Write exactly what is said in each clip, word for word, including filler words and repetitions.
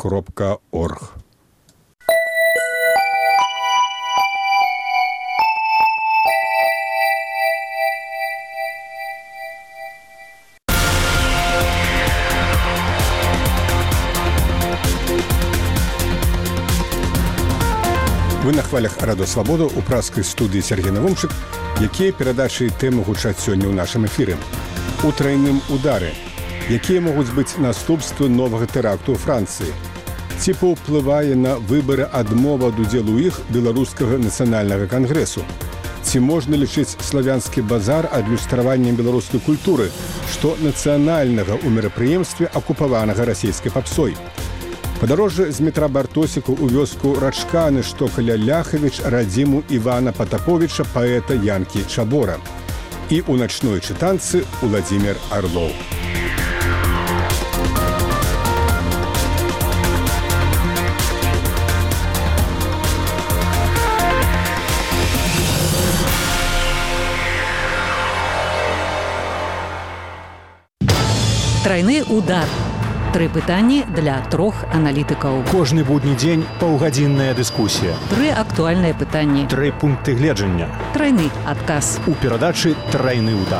кропка орг. Вы на хвалях Радио Свабода у праскай студыі Сергей Навумчык, якія перадачы тэмы гучаць сёння ў нашым эфіры. У трайным удары. Якія могуць быць наступствы новага тэракту ў Францыі? Ці паўплывае на выбары адмова ад удзелу ў іх беларускага нацыянальнага кангрэсу? Ці можна лічыць славянскі базар адлюстраваннем беларускай культуры, што нацыянальнага ў мерапрыемстве акупаванага расійскай папсой? Падарожжа з метра Бартосіку ў вёску Рачканы, што каля Ляхавіч, радзіму Івана Патаповіча, паэта Янкі Чабора. І ў начной чытанцы Уладзімір Арлоў. Трайны удар. Тры пытанні для трох аналітыкаў. Кожны будні дзень паўгадзінная дыскусія. Тры актуальныя пытанні. Тры пункты гледжання. Трайны адказ. У перадачы «Трайны удар».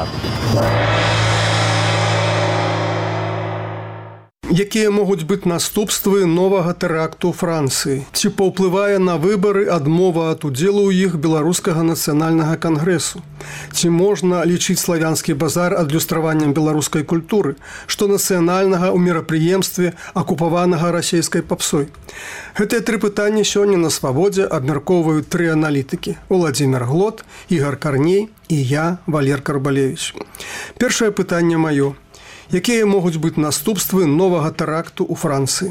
Якія могуць быць наступствы новага тэракту ў Францыі? Ці паўплывае на выбары адмова ад удзелу ў іх беларускага нацыянальнага кангрэсу? Ці можна лічыць славянскі базар адлюстраваннем беларускай культуры, што нацыянальнага ў мерапрыемстве акупаванага расійскай папсой? Гэтыя тры пытанні сёння на Свабодзе абмяркоўваюць тры аналітыкі: Уладзімір Глот, Ігар Карней і я, Валер Карбалевіч. Першае пытанне маё. Якія могуць быць наступствы новага тэракту ў Францыі?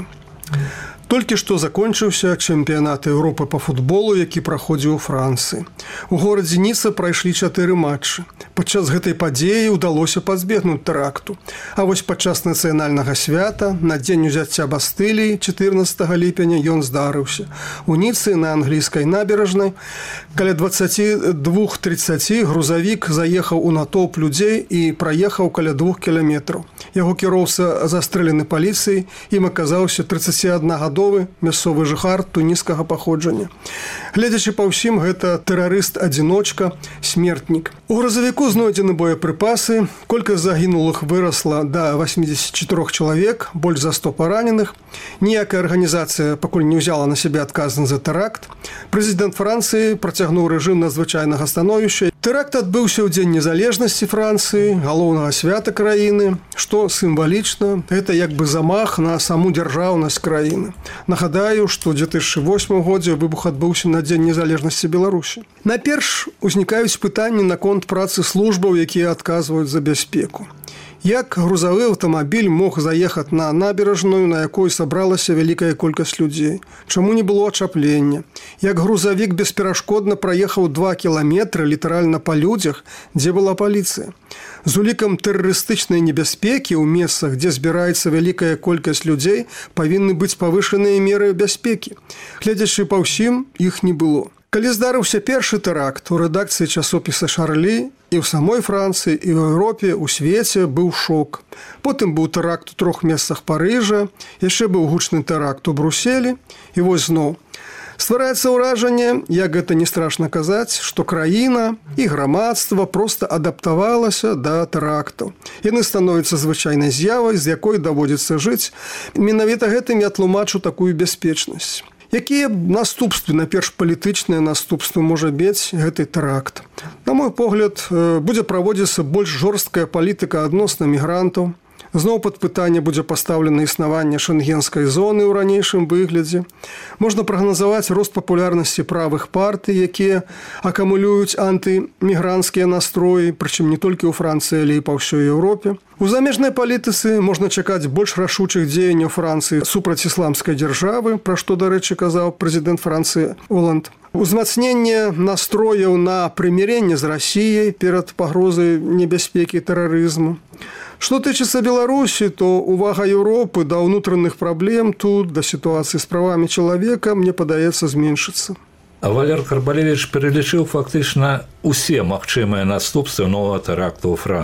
Толькі што закончыўся чэмпіянат Еўропы па футболу, які праходзіў у Францыі. У горадзе Ніца прайшлі чатыры матчы. Падчас гэтай падзеі ўдалося пазбегнуць тэракту. А вось падчас нацыянальнага свята, на дзень узяцця Бастыліі, чатырнаццатага ліпеня, ён здарыўся. У Ніцы на англійскай набярэжнай каля дваццаць два трыццаць грузавік заехаў у натоўп людзей і праехаў каля двух кіламетраў. Яго кіроўца застрэлены паліцыяй, ім аказаўся трыццаціднагадовы мясцовы жыхар туніскага паходжання. Гледзячы па ўсім, гэта тэрарыст-адзіночка, смертнік. У грузавіку знойдзены боепрыпасы, колькасць загінулых вырасла да восьмідзесят чатырох чалавек, больш за сто параненых. Ніякая арганізацыя пакуль не ўзяла на сябе адказнасць за тэракт. Прэзідэнт Францыі працягнуў рэжым надзвычайнага становішча. Тэракт адбыўся ў дзень незалежнасці Францыі, галоўнага свята краіны, што сімвалічна, гэта як бы замах на саму дзяржаўнасць краіны. Нагадаю, што ў дзве тысячы восьмым годзе выбух адбыўся на дзень незалежнасці Беларусі. Найперш узнікаюць пытанні наконт працы службаў, якія адказваюць за бяспеку. Як грузавы аўтамабіль мог заехаць на набярэжную, на якой сабралася вялікая колькасць людзей? Чаму не было ачаплення? Як грузавік бесперашкодна праехаў два кіламетры літаральна па людзях, дзе была паліцыя? З улікам тэрарыстычнай небяспекі ў месцах, дзе збіраецца вялікая колькасць людзей, павінны быць павышаныя меры бяспекі. Гледзячы па ўсім, іх не было. Калі здарыўся першы тэракт, у рэдакцыі часопіса «Шарлі» і ў самой Францыі, і ў Еўропе, у свеце быў шок. Потым быў тэракт у трох месцах Парыжа, яшчэ быў гучны тэракт у Бруселі, і вось зноў. Ствараецца ўражанне, як гэта не страшна казаць, што краіна і грамадства проста адаптавалася да тэрактаў. Яны становяцца звычайнай з'явай, з якой даводзіцца жыць. Менавіта гэтым я тлумачу такую бяспечнасць. Якія наступствы, найперш палітычныя наступствы можа мець гэты тэракт? На мой погляд, будзе праводзіцца больш жорсткая палітыка адносна мігрантаў. Зноў пад пытанне будзе пастаўлена існаванне шэнгенскай зоны ў ранейшым выглядзе. Можна прагназаваць рост папулярнасці правых партый, якія акумулююць антымігранцкія настроі, прычым не толькі ў Францыі, але і па ўсёй Еўропе. У замежнай палітыцы можна чакаць больш рашучых дзеянняў Францыі супраць ісламскай дзяржавы, пра што, дарэчы, казаў прэзідэнт Францыі Оланд. Узмацненне настрояў на прымірэнне з Расіяй перад пагрозай небяспекі тэрарызму. Што тычыцца Беларусі, то увага Еўропы да ўнутраных праблем тут, да сітуацыі з правамі чалавека, мне падаецца, зменшыцца. А Валер Карбалевіч пералічыў фактычна усе магчымыя наступствы новага тэракту ў Францыі.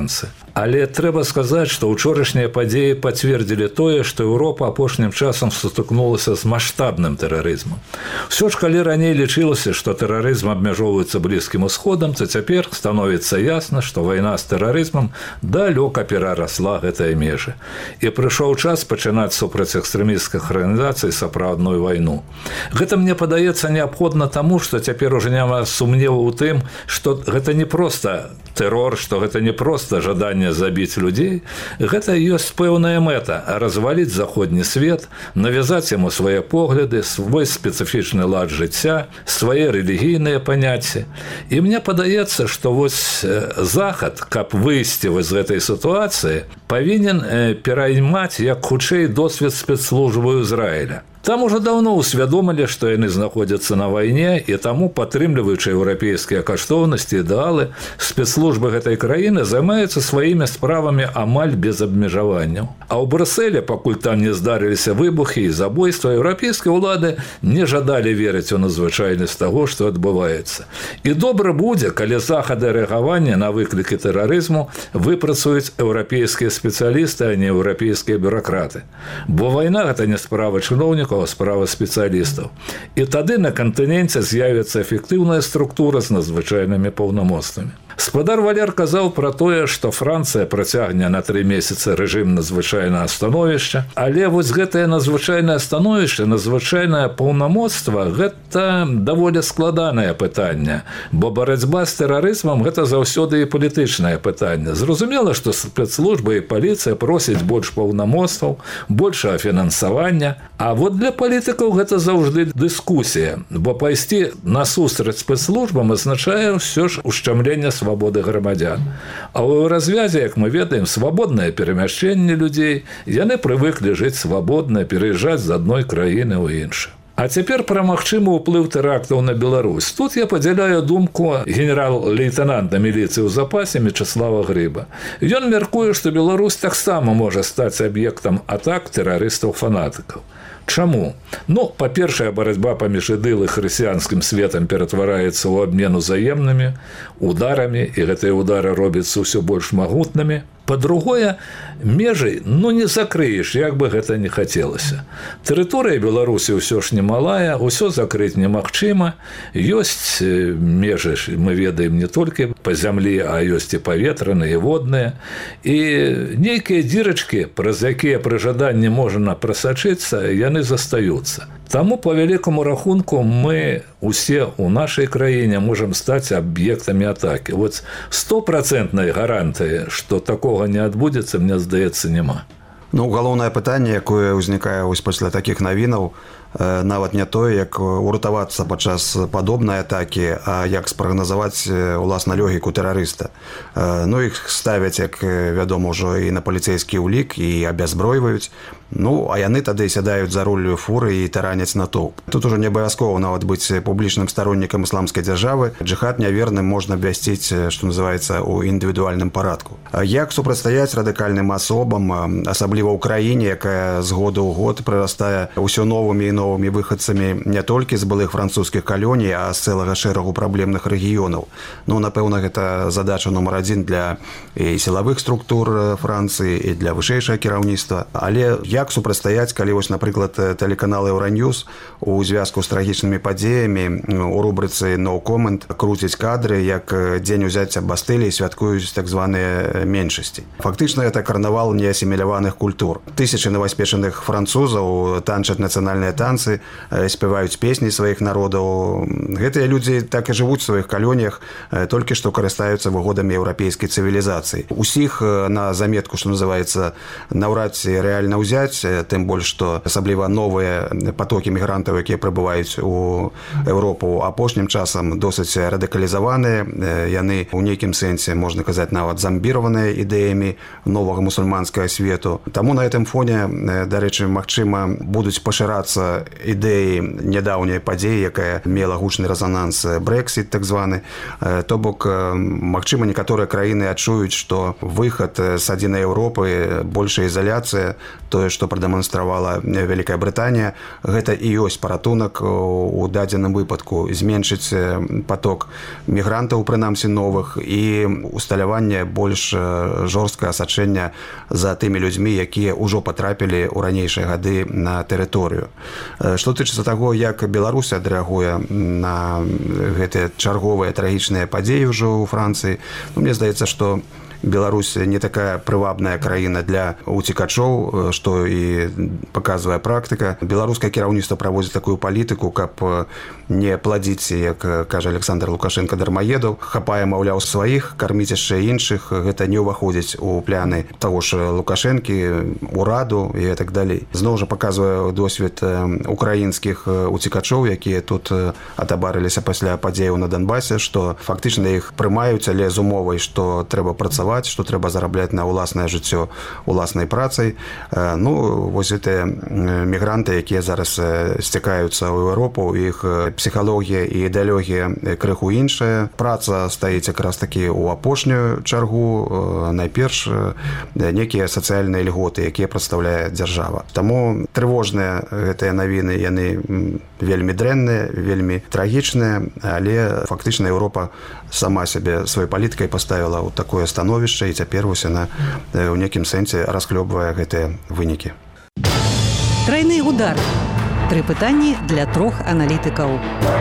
Але трэба сказаць, што ўчорашнія падзеі пацвердзілі тое, што Еўропа апошнім часам сутыкнулася з маштабным тэрарызмам. Усё ж калі раней лічылася, што тэрарызм абмяжоўваецца Блізкім усходам, то цяпер становіцца ясна, што вайна з тэрарызмам далёка перарасла гэтыя межы. І прыйшоў час пачынаць супраць экстрэмісцкіх арганізацый сапраўдную вайну. Гэта мне падаецца неабходна таму, што цяпер ужо няма сумневу ў тым, што гэта не проста тэрор, што гэта не проста жаданне забіць людзей, гэта ёсць пэўная мэта – разваліць заходні свет, навязаць яму свае погляды, свой спецыфічны лад жыцця, свае рэлігійныя паняцці. І мне падаецца, што вось Захад, каб выйсці з гэтай сітуацыі, павінен пераймаць як хутчэй досвед спецслужбы Ізраіля. Там уже давно усвядомілі, што яны знаходзяцца на вайне, і таму, падтрымліваючы еўрапейскія каштоўнасці, ідэалы, спецслужбы гэтай краіны займаюцца сваімі справамі амаль без абмежаванняў. А ў Брюсселі, пакуль там не здарыліся выбухі і забойства, еўрапейскія ўлады не жадалі верыць у надзвычайнасць таго, што адбываецца. І добра будзе, калі захады рэагавання на выклікі тэрарызму выпрацуюць еўрапейскія спецыялісты, а не еўрапейскія бюракраты. Бо вайна – гэта не справа чыноўнікаў, справа спецыялістаў. І тады на кантыненце з'явіцца эфектыўная структура з надзвычайнымі паўнамоцтвамі. Спадар Валер казаў пра тое, што Францыя працягне на тры месяцы рэжым надзвычайнага становішча, але вось гэтае надзвычайнае становішча, надзвычайнае паўнамоцтва – гэта даволі складанае пытанне, бо барацьба з тэрарызмам – гэта заўсёды і палітычнае пытанне. Зразумела, што спецслужбы і паліцыя просяць больш паўнамоцтваў, большага фінансавання, а вот для палітыкаў гэта заўжды дыскусія, бо пайсці насустрач спецслужбам азначае ўсё ж ушчамленне свабоды грамадзян. А ў развязе, як мы ведаем, свабоднае перамяшчэнне людзей, яны прывыклі жыць свабодна, пераязджаць з адной краіны ў іншую. А цяпер пра магчымы ўплыў тэрактаў на Беларусь. Тут я падзяляю думку генерал-лейтенанта міліцыі ў запасе Мечыслава Грыба. Ён мяркуе, што Беларусь таксама можа стаць аб'ектам атак тэрарыстаў-фанатыкаў. Чаму? Ну, па-першае, барацьба паміж ідыл і хрысціянскім светам ператвараецца ў абмен узаемнымі ударамі, і гэтыя удары робяцца ўсё больш магутнымі. Па-другое, межы, ну, не закрыеш, як бы гэта не хацелася. Тэрыторыя Беларусі ўсё ж немалая, усё закрыць немагчыма. Ёсць межы, мы ведаем, не толькі па зямлі, а ёсць і паветраныя, і водныя. І нейкія дзірачкі, праз якія пры жаданні можна прасачыцца, яны застаюцца. Таму, по вялікаму рахунку, мы усе ў нашай краіне можам стаць аб'ектамі атакі. Вот стопроцентнай гарантыі, што такога не адбудзецца, мне здаецца, няма. Ну, галоўнае пытанне, якое ўзнікае вось пасля такіх навінаў, нават не тое, як уратавацца падчас падобнай атакі, а як спрагназаваць уласна лёгіку тэрарыста. Ну, іх ставяць, як вядома, ўжо і на паліцэйскі ўлік, і абязбройваюць. Ну, а яны тады сядаюць за рулю фуры і тараняць натоўп. Тут ужо не абавязкова нават быць публічным староннікам ісламскай дзяржавы. Джыхад няверным можна абвясціць, што называецца, у індывідуальным парадку. Як супрацьстаяць радыкальным асобам, асабліва ў краіне, якая з года ў год прырастае ўсё новымі і новымі выхадцамі не толькі з былых французскіх калоній, а з цэлага шэрагу праблемных рэгіёнаў. Ну, напэўна, гэта задача нумар адзін для і сілавых структур Францыі, і для вышэйшага кіраўніцтва. Але як супрацьстаяць, калі вось, напрыклад, тэлеканал Еўраньюз у звязку з трагічнымі падзеямі у рубрыцы «No Comment» круціць кадры, як дзень узяцця Бастыліі святкуюць так званыя меншасці. Фактычна, гэта карнавал неасіміляваных культур. Тысячы новаспечаных французаў танчаць нацыянальныя танцы, спяваюць песні сваіх народаў. Гэтыя людзі так і жывуць у сваіх калоніях, толькі што карыстаюцца выгодамі еўрапейскай цывілізацыі. Усіх на заметку, што называецца, наўрад ці рэальна ўзяць, тым больш, што асабліва новыя потокі мігрантаў, якія прыбываюць у Еўропу апошнім часам, досыць радыкалізаваныя. Яны ў нейкім сэнсе, можна казаць, нават замбіраваныя ідэямі новага мусульманскага свету. Таму на гэтым фоне, дарэчы, магчыма, будуць пашырацца ідэі нядаўняй падзеі, якая мела гучны рэзананс Брэксіт так званы. То бок, магчыма, некаторыя краіны адчуюць, што выхад з адзінай Еўропы, большая ізаляцыя, тое, што прадэманстравала Вялікая Брытанія, гэта і ёсць паратунак у дадзеным выпадку зменшыць поток мігрантаў, прынамсі новых, і усталяванне больш жорсткае асачэння за тымі людзьмі, якія ўжо патрапілі ў ранейшыя гады на тэрыторыю. Што тычыцца таго, як Беларусь адрэагуе на гэтыя чарговыя трагічныя падзеі ўжо ў Францыі, ну, мне здаецца, што Беларусь не такая прывабная краіна для уцекачоў, што і паказвае практыка. Беларускае кіраўніцтва праводзіць такую палітыку, каб не пладзіць, як кажа Александр Лукашенко, дармаедаў, хапае, маўляў, сваіх, карміць яшчэ іншых. Гэта не ўваходзіць у пляны таго ж Лукашэнкі, ураду і так далей. Зноў жа паказвае досвед украінскіх уцекачоў, якія тут атабарыліся пасля падзеяў на Донбасе, што фактычна іх прымаюць, але з умовай, што трэба працаваць, што трэба зарабляць на ўласнае жыццё уласнай працай. Ну, вось гэтыя мігранты, якія зараз сцякаюцца ў Еўропу, іх псіхалогія і ідэалогія крыху іншая. Праца стаіць якраз такі ў апошнюю чаргу. Найперш некія сацыяльныя льготы, якія прадстаўляе дзяржава. Таму трывожныя гэтыя навіны, яны вельмі дрэнныя, вельмі трагічныя, але фактычна Еўропа сама сябе сваёй палітыкай паставіла ў такое становішча, і цяпер вось яна ў некім сэнсе расхлёбвае гэтыя вынікі. Трайны удар. Тры пытанні для трох аналітыкаў.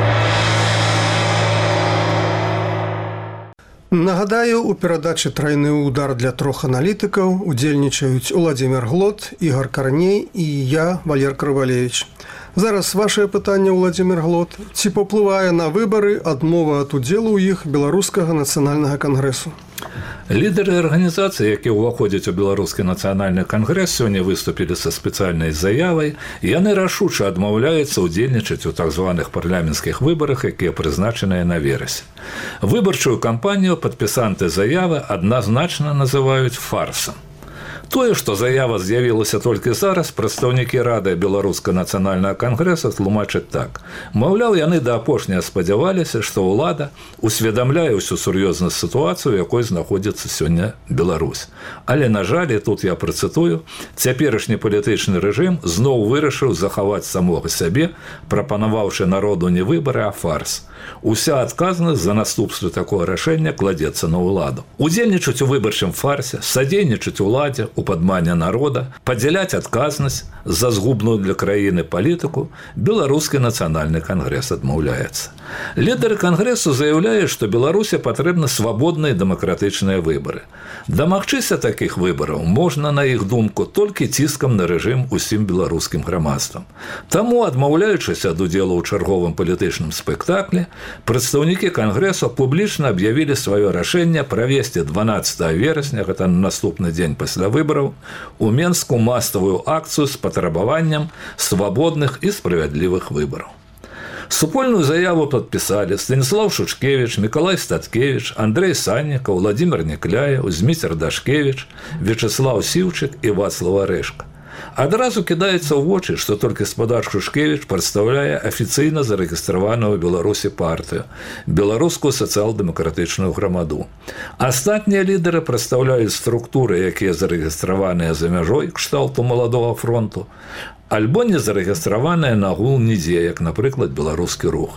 Нагадаю, у перадачы «Трайны удар» для трох аналітыкаў удзельнічаюць Уладзімір Глот, Ігор Карней і я, Валер Крывалевич. Зараз вашае пытанне, Уладзімір Глот. Ці паўплывае на выбары адмова ад удзелу ў іх Беларускага нацыянальнага кангрэсу? Лідары арганізацыі, якія ўваходзяць у Беларускі нацыянальны кангрэс, сёння выступілі са спецыяльнай заявай. Яны рашуча адмаўляюцца ўдзельнічаць у так званых парламенцкіх выбарах, якія прызначаныя на верасень. Выбарчую кампанію падпісанты заявы адназначна называюць фарсам. Тое, што заява з'явілася толькі зараз, прадстаўнікі Рады Беларускага нацыянальнага кангрэса тлумачаць так. Маўляў, яны да апошняга спадзяваліся, што ўлада усведамляе ўсю сур'ёзнасць сітуацыю, у якой знаходзіцца сёння Беларусь. Але, на жаль, і тут я працытую, цяперашні палітычны рэжым зноў вырашыў захаваць самога сябе, прапанаваўшы народу не выбары, а фарс. Уся адказнасць за наступствы такога рашэння кладзецца на ўладу. Удзельнічаць у выбарчым фарсе, садзейнічаць уладзе, у падмане народа, падзяляць адказнасць за згубную для краіны палітыку Беларускі нацыянальны кангрэс адмаўляецца. Лідары кангрэсу заяўляюць, што Беларусі патрэбны свабодныя дэмакратычныя выбары. Дамагчыся такіх выбараў можна, на іх думку, толькі ціскам на рэжым усім беларускім грамадствам. Таму, адмаўляючыся ад удзелу ў чарговым палітычным спектаклі, прадстаўнікі кангрэсу публічна аб'явілі сваё рашэнне правесці дванаццатага верасня, гэта на наступны дзень пасля выбараў, у Менску масавую акцыю з патрабаваннем свабодных і справядлівых выбараў. Супольную заяву падпісалі Станіслав Шушкевіч, Мікалай Статкевіч, Андрэй Саннікаў, Владзімір Некляеў, Зміцер Дашкевіч, Вячеслав Сіўчык і Вацлав Арэшка. Адразу кідаецца ў вочы, што толькі спадар Шушкевіч прадстаўляе афіцыйна зарэгістраваную ў Беларусі партыю – Беларускую сацыял-дэмакратычную грамаду. Астатнія лідары прадстаўляюць структуры, якія зарэгістраваныя за мяжой кшталту Маладога фронту, альбо не зарэгістраваныя нагул нідзе, як, напрыклад, Беларускі рух.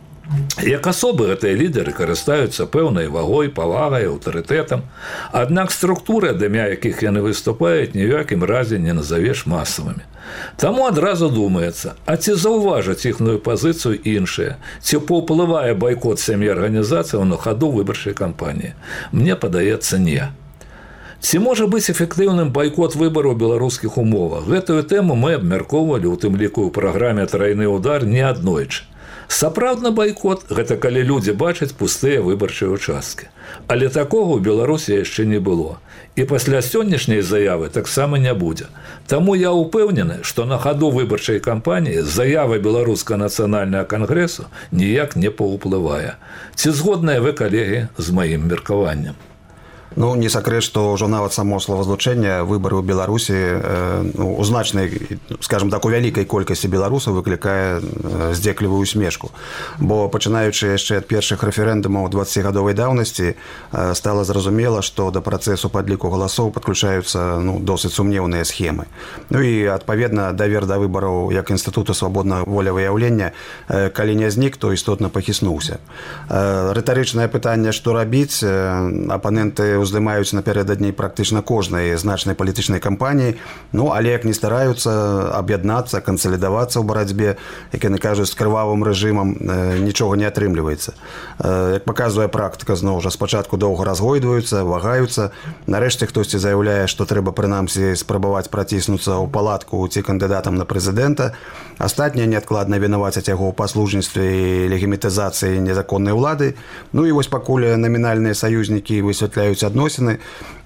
Як асобы гэтыя лідары карыстаюцца пэўнай вагой, павагай, аўтарытэтам, аднак структуры, ад імя якіх яны выступаюць, ні ў якім разе не назавеш масавымі. Таму адразу думаецца, а ці заўважаць іхную пазіцыю іншыя, ці паўплывае байкот сям'і арганізацыяў на хаду выбарчай кампаніі? Мне падаецца, не. Ці можа быць эфектыўным байкот выбараў у беларускіх умовах? Гэтую тэму мы абмяркоўвалі, у тым ліку ў праграме «Трайны удар» не аднойчы. Сапраўдны байкот – гэта калі людзі бачаць пустыя выбарчыя ўчасткі. Але такога ў Беларусі яшчэ не было. І пасля сённяшняй заявы таксама не будзе. Таму я ўпэўнены, што на хаду выбарчай кампаніі заява Беларускага нацыянальнага кангрэсу ніяк не паўплывае. Ці згодныя вы, калегі, з маім меркаваннем? Ну, не сакрэт, што ўжо нават само словазлучэнне выбары ў Беларусі ну, у значнай, скажем так, у вялікай колькасці беларусаў выклікае здзеклівую усмешку. Бо пачынаючы яшчэ ад першых рэферэндумаў дваццацігадовай даўнасці стала зразумела, што да працэсу падліку галасоў падключаюцца ну, досыць сумнеўныя схемы. Ну і, адпаведна, давер да выбараў як інстытуту свабоднага волевыяўлення, калі не знік, то істотна пахіснуўся. Рытарычнае пытанне, што рабіць, апаненты уздымаюць напярэдадні практычна кожнай значнай палітычнай кампаніі, ну, але як не стараюцца аб'яднацца, кансалідавацца ў барацьбе, як яны кажуць, з крывавым рэжымам, нічога не атрымліваецца. Як паказвае практыка, зноў жа, спачатку доўга разгойдваюцца, вагаюцца, нарэшце хтосьці заяўляе, што трэба прынамсі спрабаваць праціснуцца ў палатку ці кандыдатам на прэзідэнта, астатнія неадкладна вінавацяць яго ў паслужніцтве і легімітызацыі незаконнай улады, ну і вось пакуль намінальныя саюзнікі высвятляюць адносіны,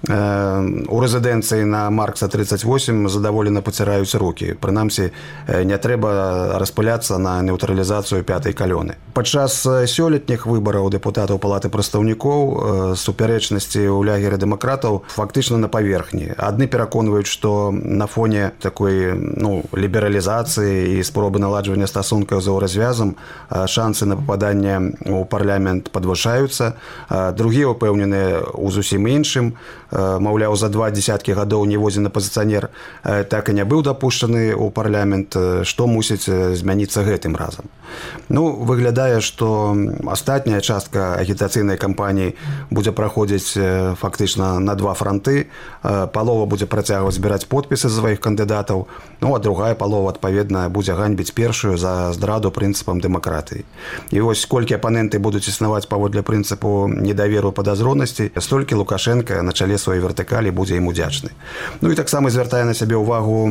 у рэзідэнцыі на Маркса тридцать восемь задаволена паціраюць рукі. Прынамсі, не трэба распыляцца на нейтралізацыю пятай калёны. Падчас сёлетніх выбараў дэпутатаў палаты прадстаўнікоў супярэчнасці ў лягеры дэмакратаў фактычна на паверхні. Адны пераконваюць, што на фоне такой ну, лібералізацыі і спробы наладжвання стасункаў за развязам шансы на пападанне ў парламент падвышаюцца. Другія ўпэўненыя ў зусім іншым. Маўляў, за два дзесяткі гадоў ніводзін апазіцыянер так і не быў дапушчаны ў парламент, што мусіць змяніцца гэтым разам. Ну, выглядае, што астатняя частка агітацыйнай кампаніі будзе праходзіць фактычна на два франты. Палова будзе працягваць збіраць подпісы сваіх кандыдатаў, ну, а другая палова, адпаведна, будзе ганьбіць першую за здраду прынцыпам дэмакратыі. І вось колькі апаненты будуць існаваць паводле прынцыпу недаверу падазронасці, столькі Лукашенка на чале сваёй вертыкалі будзе ім удзячны. Ну і таксама звяртае на сябе ўвагу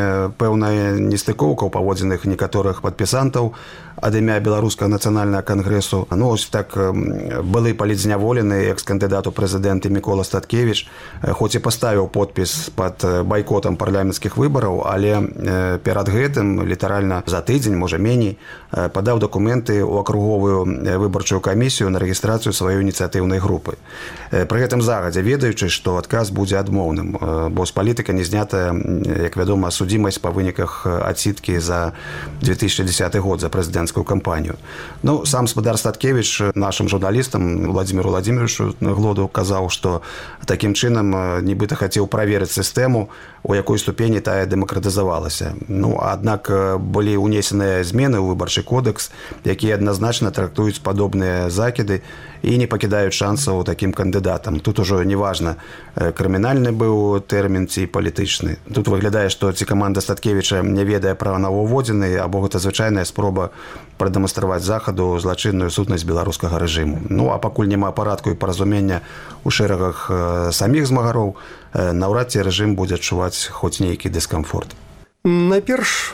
пэўная нестыкоўка ў паводзінах некаторых падпісантаў ад імя Беларускага нацыянальнага кангрэсу. Ну, ось так былы палітзняволены экс-кандыдат у прэзідэнты Мікола Статкевіч, хоць і паставіў подпіс пад байкотам парламенцкіх выбараў, але перад гэтым, літаральна за тыдзень, можа меней, падаў дакументы ў акруговую выбарчую камісію на рэгістрацыю сваёй ініцыятыўнай групы. Пры гэтым загадзя ведаючы, што адказ будзе адмоўным, бо з палітыка не знятая, як вядома, судзімасць па выніках адсідкі за две тысячи десятый год за прэзідэнцкую кампанію. Ну, сам спадар Статкевіч нашым журналістам Владимиру Владимировичу Глоду казаў, што такім чынам нібыта хацеў праверыць сістэму, у якой ступені тая дэмакратызавалася. Ну, аднак былі ўнесеныя змены ў выбарчы кодекс, якія адназначна трактуюць падобныя закіды і не пакідаюць шансаў такім кандыдатам. Тут ужо неважна, крымінальны быў тэрмін ці палітычны. Тут выглядае, што ці каманда Статкевіча не ведае пра новаўводзіны, або гэта звычайная спроба прадэманстраваць захаду злачынную сутнасць беларускага рэжыму. Ну, а пакуль няма парадку і паразумення ў шэрагах саміх змагароў, наўрад ці рэжым будзе адчуваць хоць нейкі дыскамфорт. Найперш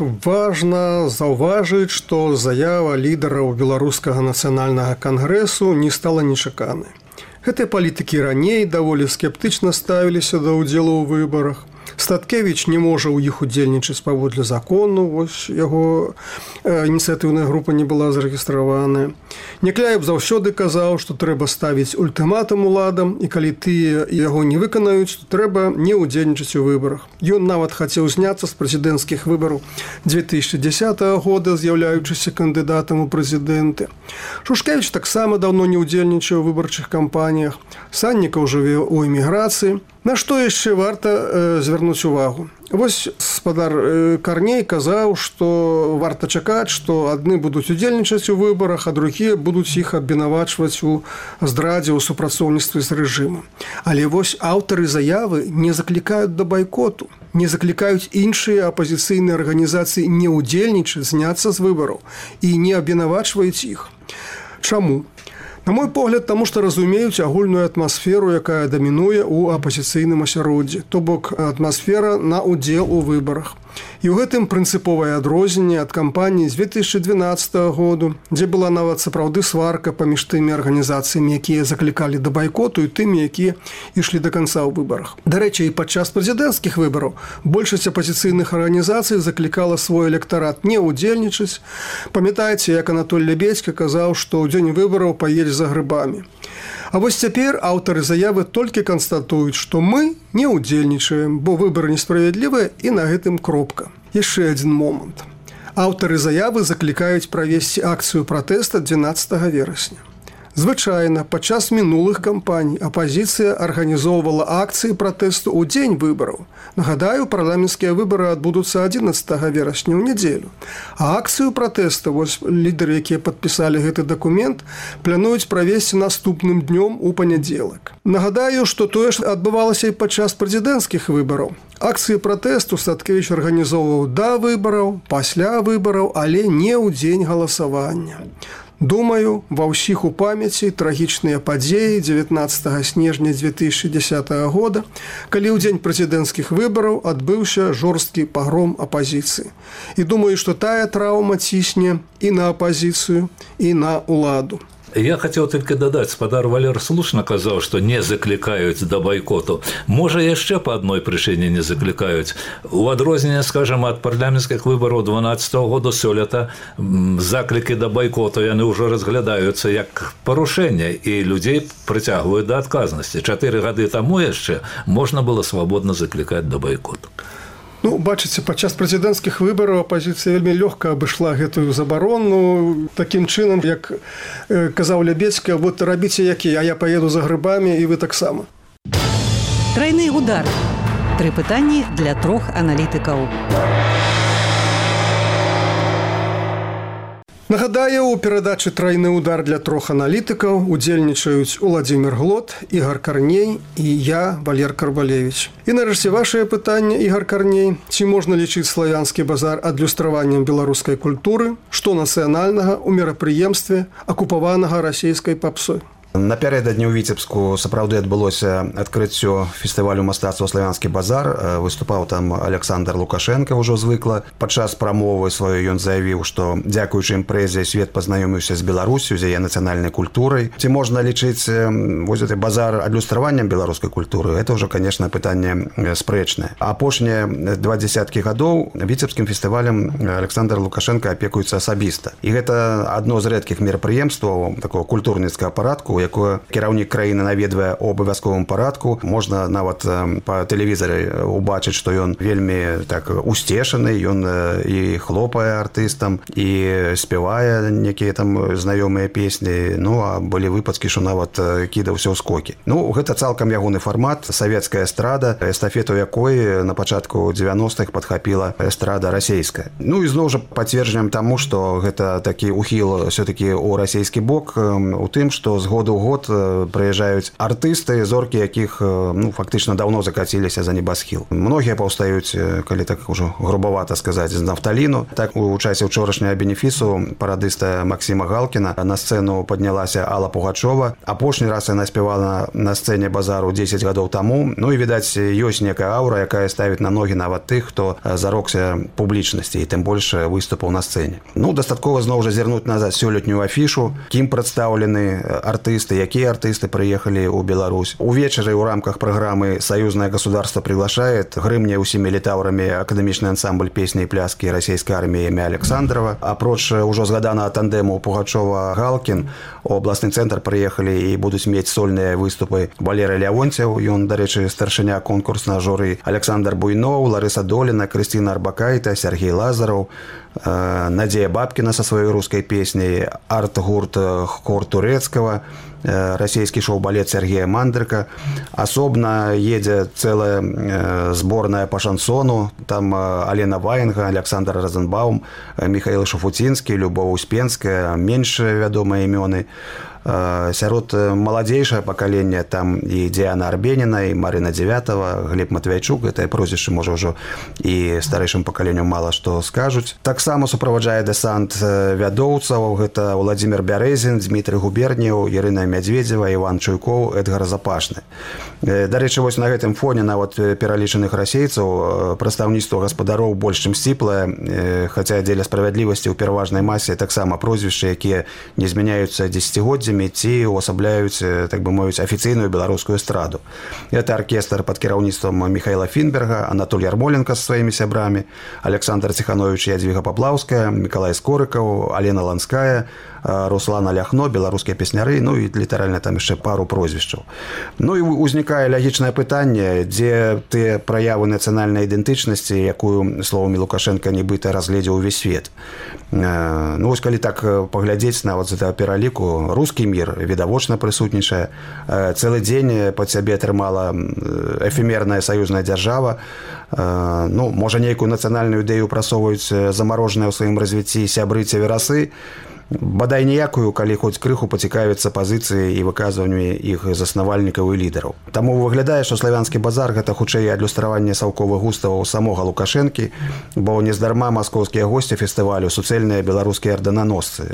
важна заўважыць, што заява лідараў Беларускага нацыянальнага кангрэсу не стала нечаканай. Гэтыя палітыкі раней даволі скептычна ставіліся да ўдзелу ў выбарах. Статкевіч не можа ў іх удзельнічаць паводле закону, вось яго ініцыятыўная група не была зарэгістраваная. Някляев заўсёды казаў, што трэба ставіць ультыматум уладам, і калі тыя яго не выканаюць, то трэба не ўдзельнічаць у выбарах. Ён нават хацеў зняцца з прэзідэнцкіх выбараў две тысячи десятого года, з'яўляючыся кандыдатам у прэзідэнты. Шушкевіч таксама даўно не ўдзельнічаў у выбарчых кампаніях. Саннікаў жыве ў эміграцыі. На што яшчэ варта э, звярнуць увагу? Вось спадар э, Карней казаў, што варта чакаць, што адны будуць удзельнічаць у выбарах, а другія будуць іх абвінавачваць у здрадзе, у супрацоўніцтве з рэжымам. Але вось аўтары заявы не заклікаюць да байкоту, не заклікаюць іншыя апазіцыйныя арганізацыі не ўдзельнічаць, зняцца з выбараў і не абвінавачваюць іх. Чаму? На мой погляд, таму што разумеюць агульную атмасферу, якая дамінуе ў апазіцыйным асяроддзі, то бок атмасфера на ўдзел у выбарах. І ў гэтым прынцыповае адрозненне ад кампаніі з две тысячи двенадцатого году, дзе была нават сапраўды сварка паміж тымі арганізацыямі, якія заклікалі да байкоту, і тымі, якія ішлі да канца ў выбарах. Дарэчы, і падчас прэзідэнцкіх выбараў большасць апазіцыйных арганізацый заклікала свой электарат не ўдзельнічаць. Памятаеце, як Анатоль Лебедзька казаў, што ў дзень выбараў паедзе за грыбамі. А вось цяпер аўтары заявы толькі канстатуюць, што мы не ўдзельнічаем, бо выбары несправядлівыя і на гэтым кропка. Яшчэ адзін момант. Аўтары заявы заклікаюць правесці акцыю пратэста дванаццатага верасня. Звычайна, падчас мінулых кампаній апазіцыя арганізоўвала акцыі пратэсту ў дзень выбараў. Нагадаю, парламенцкія выбары адбудуцца адзінаццатага верасня ў нядзелю. А акцыю пратэсту, вось лідары, якія падпісалі гэты дакумент, плануюць правесці наступным днём у панядзелак. Нагадаю, што тое ж адбывалася і падчас прэзідэнцкіх выбараў. Акцыі пратэсту Садкевіч арганізоўваў да выбараў, пасля выбараў, але не ў дзень галасавання. Думаю, ва ўсіх у памяці трагічныя падзеі дзевятнаццатага снежня дзве тысячы дзесятага года, калі ў дзень прэзідэнцкіх выбараў адбыўся жорсткі пагром апазіцыі. І думаю, што тая траўма цісне і на апазіцыю, і на ўладу. Я хотел только додать, спадар Валер слушно казаў, што не заклікаюць да байкоту. Можа, яшчэ па адной прычыне не заклікаюць. У адрозненне, скажем, ад парламенцкіх выбараў дванаццатага года сёлета заклікі да байкоту яны ўжо разглядаюцца як парушэнне, і людзей прыцягваюць да адказнасці. Чатыры гады таму яшчэ можна было свабодна заклікаць да байкоту. Ну, бачыце, падчас прэзідэнцкіх выбараў апазіцыя вельмі лёгка абышла гэтую забарону такім чынам, як казаў Лябедзька, вот рабіце які, а я паеду за грыбамі і вы таксама. Трайны удар. Тры пытанні для трох аналітыкаў. Нагадаю, у перадачы «Трайны удар» для трох аналітыкаў удзельнічаюць Уладзімір Глот, Ігар Карней і я, Валер Карбалевіч. І нарэшце вашае пытанне, Ігар Карней. Ці можна лічыць славянскі базар адлюстраваннем беларускай культуры? Што нацыянальнага ў мерапрыемстве акупаванага расійскай папсой? Напярэдадні ў Віцебску сапраўды адбылося адкрыццё фестывалю мастацтва «Славянскі базар». Выступаў там Александр Лукашенко, ўжо звыкла. Падчас прамовы сваёй ён заявіў, што дзякуючы імпрэзе свет пазнаёміўся з Беларусю, з яе нацыянальнай культурай. Ці можна лічыць вось гэты базар адлюстраваннем беларускай культуры? Гэта ўжо, канешне, пытанне спрэчнае. Апошнія два дзесяткі гадоў віцебскім фестывалем Александр Лукашенко апекуецца асабіста. І гэта адно з рэдкіх мерапрыемстваў такого культурніцкага парадку, якое кіраўнік краіны наведвае ў абавязковым парадку. Можна нават па тэлевізары убачыць, што ён вельмі так усцешаны, ён і хлопае артыстам, і спявае некія там знаёмыя песні. Ну, а былі выпадкі, што нават кідаўся ў скокі. Ну, гэта цалкам ягоны фармат, савецкая эстрада, эстафету якой на пачатку дзевяностых падхапіла эстрада расейская. Ну, і зноў жа пацверджаннем таму, што гэта такі ухіл все-таки ў расійскі бок, у тым, што згоду у год прыязджаюць артысты, зоркі якіх ну, фактычна даўно закаціліся за небасхіл. Многія паўстаюць, калі так ужо грубавата сказаць, з нафталіну. Так у часе ўчорашняга бенефісу парадыста Максіма Галкіна на сцэну паднялася Алла Пугачова. Апошні раз яна спявала на сцэне базару дзесяць гадоў таму. Ну і відаць, ёсць некая аўра, якая ставіць на ногі нават тых, хто зарокся публічнасці і тым больш выступаў на сцэне. Ну, дастаткова зноў жа зірнуць назад сёлетнюю афішу, кім прадстаўлены артысты, якія артысты прыехалі ў Беларусь. Увечары ў рамках праграмы «Союзное государство приглашает» грымне ўсімі літаўрамі акадэмічны ансамбль песні і пляскі расійскай арміі імя Александрова. Апроч ўжо згаданага тандэму Пугачова-Галкін, у абласны цэнтр прыехалі і будуць мець сольныя выступы Валерый Лявонцев, ён, дарэчы, старшыня конкурснага журы, Александр Буйноў, Ларыса Доліна, Крысціна Арбакайта, Сергей Лазараў, Надзея Бабкіна са сваёй рускай песняй, арт-гурт хор турэцкага, расійскі шоу-балет Сергея Мандрыка. Асобна едзе цэлая зборная па шансону. Там Алена Ваенга, Александр Розенбаум, Михаил Шафуцінскі, Любов Успенская, менш вядомыя імёны. Сярод маладзейшае пакаленне там і Дзяна Арбеніна, і Марына Дзевятава, Глеб Матвейчук, гэтае прозвішча можа ўжо і старэйшым пакаленню мала што скажуць. Таксама суправаджае дэсант вядоўцаў, гэта Владзімир Бярэзін, Дмітрый Губерніў, Ірына Мядзведзева, Іван Чуйкоў, Эдгар Запашны. Дарэчы, вось на гэтым фоне нават пералічаных расейцаў прадстаўніцтва гаспадароў больш чым сціплае, хаця дзеля справядлівасці ў пераважнай масе таксама прозвішчы, якія не змяняюцца дзесяцігоддзямі ці ўвасабляюць, так бы мовіць, афіцыйную беларускую эстраду. Это аркестр пад кіраўніцтвам Михайла Фінберга, Анатолій Ярмоленко са сваімі сябрамі, Александр Ціханович, Ядвіга Паплаўская, Мікалай Скорыкаў, Алена Ланская, Руслана Ляхно, беларускія песняры. Ну і для літаральна там яшчэ пару прозвішчаў. Ну і узнікае лягічнае пытанне, дзе тыя праявы нацыянальнай ідэнтычнасці, якую словамі Лукашенка нібыта разгледзеў увесь свет. Ну вось калі так паглядзець нават з гэтага пераліку, рускі мір відавочна прысутнічае, цэлы дзень пад сябе атрымала эфемерная саюзная дзяржава. Ну, можа, нейкую нацыянальную ідэю прасоўваюць замарожаныя ў сваім развіцці сябры ці верасы, бадай ніякую, калі хоць крыху пацікавіцца пазіцыі і выказваннямі іх заснавальнікаў і лідараў. Таму выглядае, што славянскі базар гэта хутчэй адлюстраванне саўковых густаваў самога Лукашэнкі, бо нездарма маскоўскія госці фестывалю суцэльныя беларускія ардэнаносцы.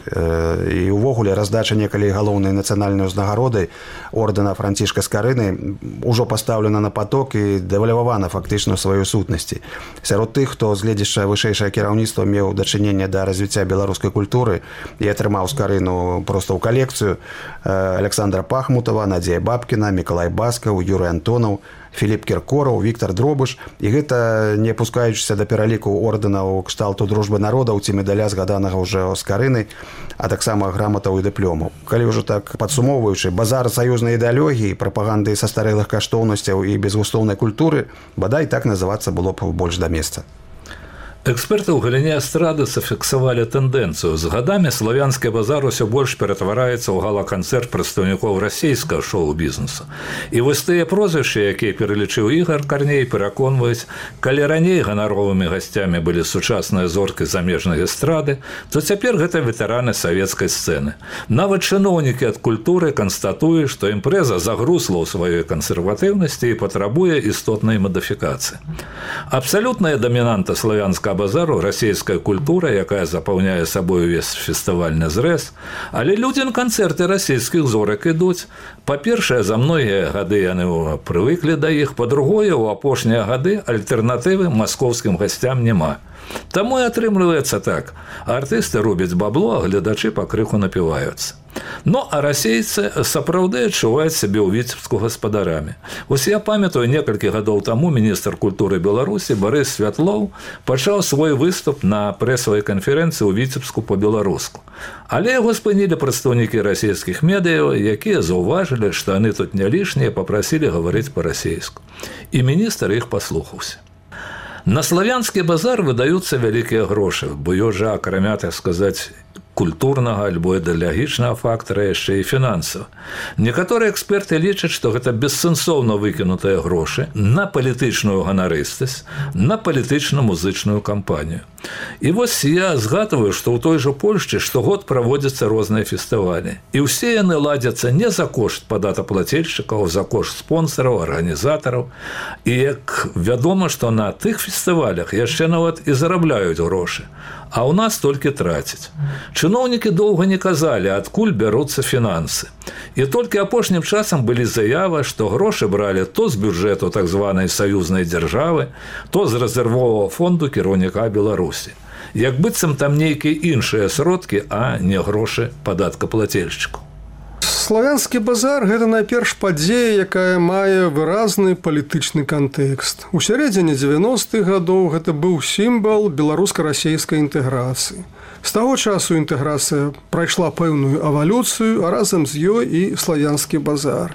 І ўвогуле раздача некалі галоўнай нацыянальнай узнагароды ордэна Францішка Скарыны ўжо пастаўлена на паток і дэвальвавана фактычна ў сваёй сутнасці. Сярод тых, хто з гледзяча вышэйшае кіраўніцтва меў дачыненне да развіцця беларускай культуры і атрымаў Скарыну проста ў калекцыю, Александра Пахмутова, Надзея Бабкіна, Мікалай Баскаў, Юрый Антонаў, Філіп Кіркораў, Віктар Дробыш. І гэта не апускаючыся да пераліку ордэнаў кшталту дружбы народаў ці медаля згаданага ўжо Скарыны, а таксама граматаў і дыплёмаў. Калі ўжо так падсумоўваючы, базар саюзнай ідэалогіі, прапаганды састарэлых каштоўнасцяў і безгустоўнай культуры, бадай так называцца было б больш да месца. Эксперты ў галіне эстрады зафіксавалі тэндэнцыю. З гадамі славянскі базар усё больш ператвараецца ў гала-канцэрт прадстаўнікоў расійскага шоу-бізнесу. І вось тыя прозвішчы, якія пералічыў Ігар Карней, пераконваюць, калі раней ганаровымі гасцямі былі сучасныя зоркі замежнай эстрады, то цяпер гэта ветэраны савецкай сцэны. Нават чыноўнікі ад культуры канстатуюць, што імпрэза загрузла ў сваёй кансерватыўнасці і патрабуе істотнай мадыфікацыі. Абсалютная дамінанта славянскага базару расійская культура, якая запаўняе сабой увесь фестывальны зрэз, але людзі на канцэрты расійскіх зорак ідуць. Па-першае, за многія гады яны прывыклі да іх, па-другое, у апошнія гады альтэрнатывы маскоўскім гасцям няма. Таму і атрымліваецца так. Артысты робяць бабло, а гледачы пакрыху напіваюцца. Ну, а расейцы сапраўды адчуваюць сябе ў Віцебску гаспадарамі. Вось я памятаю, некалькі гадоў таму міністр культуры Беларусі Барыс Святлоў пачаў свой выступ на прэсавай канферэнцыі ў Віцебску па-беларуску. Але яго спынілі прадстаўнікі расійскіх медыяў, якія заўважылі, што яны тут не лішнія, папрасілі гаварыць па-расейску. І міністр іх паслухаўся. На славянскі базар выдаюцца вялікія грошы, бо ёжа, акрамя, так сказаць, культурнага альбо ідэалагічнага фактара, яшчэ і фінансава. Некаторыя эксперты лічаць, што гэта бессэнсоўна выкінутыя грошы на палітычную ганарыстасць, на палітычна-музычную кампанію. І вось я згадваю, што ў той жа Польшчы штогод праводзяцца розныя фестывалі. І ўсе яны ладзяцца не за кошт падатаплацельшчыкаў, за кошт спонсараў, арганізатараў. І як вядома, што на тых фестывалях яшчэ нават і зарабляюць грошы, а ў нас толькі трацяць. Чыноўнікі доўга не казалі, адкуль бяруцца фінансы. І толькі апошнім часам былі заявы, што грошы бралі то з бюджэту так званай саюзнай дзяржавы, то з рэзервовага фонду кіраўніка Беларусі. Як быццам там нейкія іншыя сродкі, а не грошы падаткаплацельшчыкаў. Славянскі базар – гэта найперш падзея, якая мае выразны палітычны кантэкст. У сярэдзіне дзевяностых гадоў гэта быў сімвал беларуска-расейскай інтэграцыі. З таго часу інтэграцыя прайшла пэўную эвалюцыю, а разам з ёй і славянскі базар.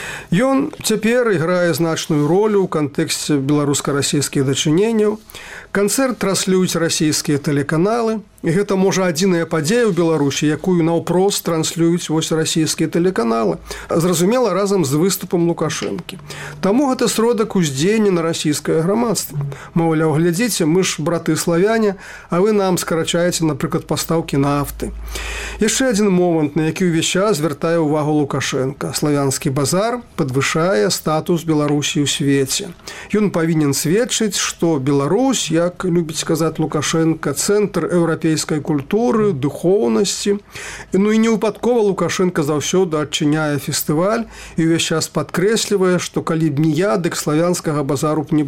Ён цяпер іграе значную ролю ў кантэксце беларуска-расійскіх дачыненняў. Канцэрт транслююць расійскія тэлеканалы, і гэта, можа, адзіная падзея ў Беларусі, якую наўпрост транслююць вось расійскія тэлеканалы, зразумела, разам з выступам Лукашэнкі. Таму гэта сродак уздзеяння на расійскае грамадства. Маўляў, глядзіце, мы ж браты-славяне, а вы нам скарачаеце, напрыклад, пастаўкі нафты. Яшчэ адзін момант, на які ўвесь час звяртае ўвагу Лукашэнка. Славянскі базар падвышае статус Беларусі ў свеце. Ён павінен сведчыць, што Беларусь, як любіць сказаць Лукашэнка, цэнтр еўрапейскай культуры, духоўнасці. Ну і невыпадкова Лукашэнка заўсёды адчыняе фестываль і ўвесь час падкрэслівае, што калі б не я, дык славянскага базару б не было.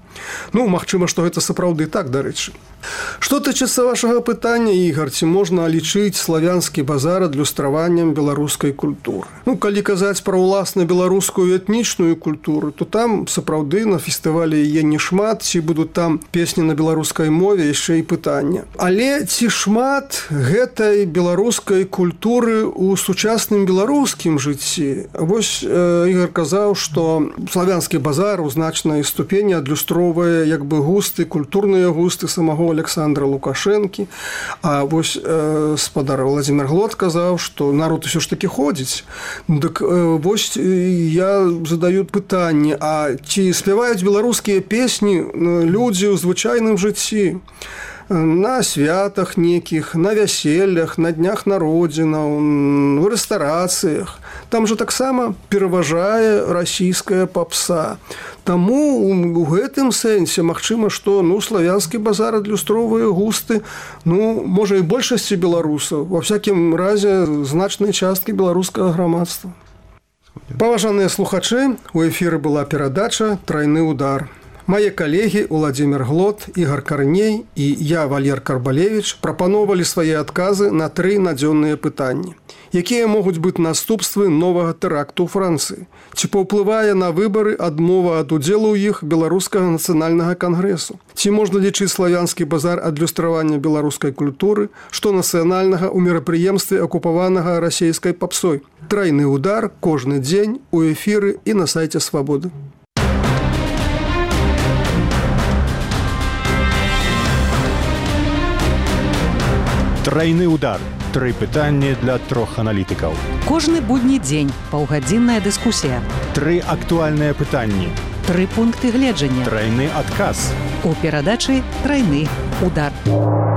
Ну, магчыма, што гэта сапраўды так, дарэчы. Што тычыцца вашага пытання, Ігар, ці можна лічыць славянскі базар адлюстраваннем беларускай культуры? Ну, калі казаць пра ўласна беларускую этнічную культуру, то там сапраўды на фестывалі яе не шмат, ці будуць там песні на беларускай мове, яшчэ і пытання. Але ці шмат гэтай беларускай культуры ў сучасным беларускім жыцці? Вось э, Ігар казаў, што славянскі базар у значнай ступені адлюстроўвае як бы густы, культурныя густы самого Александра Лукашэнкі. А вось э, спадар Владимир Глот казаў, што народ усё ж такі ходзіць. Дык э, вось я задаю пытанне, а ці спяваюць беларускія песні людзі ў звычайным жыцці? На святах некіх, на вяселлях, на днях народзінаў, у рэстарацыях. Там жа таксама пераважае расійская папса. Таму у гэтым сэнсе магчыма, што ну, славянскі базар адлюстроўвае густы, ну, можа, і большасці беларусаў, ва всякім разе значнай часткі беларускага грамадства. Паважаныя слухачы, у эфіры была перадача «Трайны удар». Мае калегі Владимир Глот, Ігар Карней і я, Валер Карбалевіч, прапаноўвалі свае адказы на тры надзённыя пытанні. Якія могуць быць наступствы новага тэракту ў Францыі? Ці паўплывае на выбары адмова ад удзелу ў іх беларускага нацыянальнага кангрэсу? Ці можна лічыць славянскі базар адлюстравання беларускай культуры, што нацыянальнага ў мерапрыемстве акупаванага расійскай папсой? Трайны удар кожны дзень у эфіры і на сайце Свабоды. Трайны удар. Тры пытанні для трох аналітыкаў. Кожны будні дзень паўгадзінная дыскусія. Тры актуальныя пытанні. Тры пункты гледжання. Трайны адказ. У перадачы «Трайны удар».